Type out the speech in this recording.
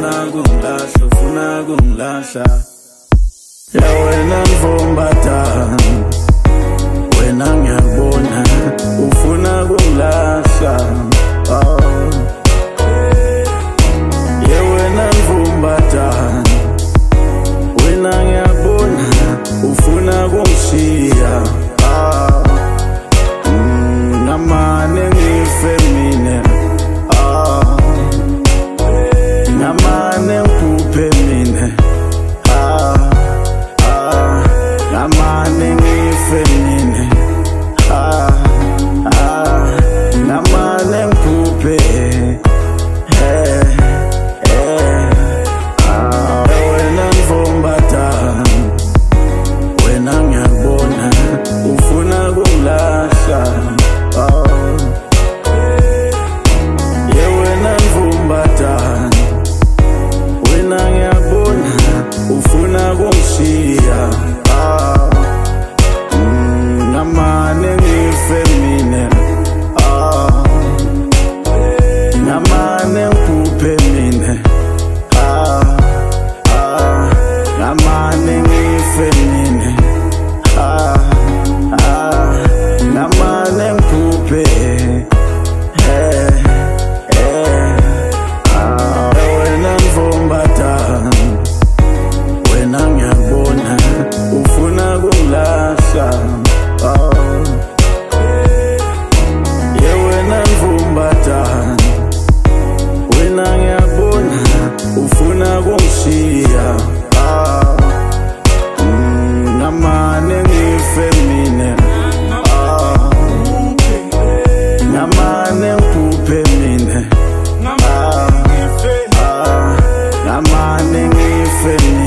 ufuna kungilahla ya wena mfombatha wena ngiyakubona ufuna kungilahla ya wena mfombatha wena ngiyakubona ufuna kungishiya ngamane ngife mina ngamane ngiphuphe mina ngamane ngife mina ngamane ngiphuphe wena mfombatha wena ngiyakubona ufuna kungilahla wena mfombatha wena ngiyakubona ufuna kungishiya ngamane ngife mina ngamane ngiphuphe mina ngamane ngife mina ngamane ngiphuphe wena mfombatha wena ngiyakubona ufuna kungilahla wena mfombatha wena ngiyakubona ufuna kungishiya ngamane ngife mina ngamane ngiphuphe mina ngamane ngife mina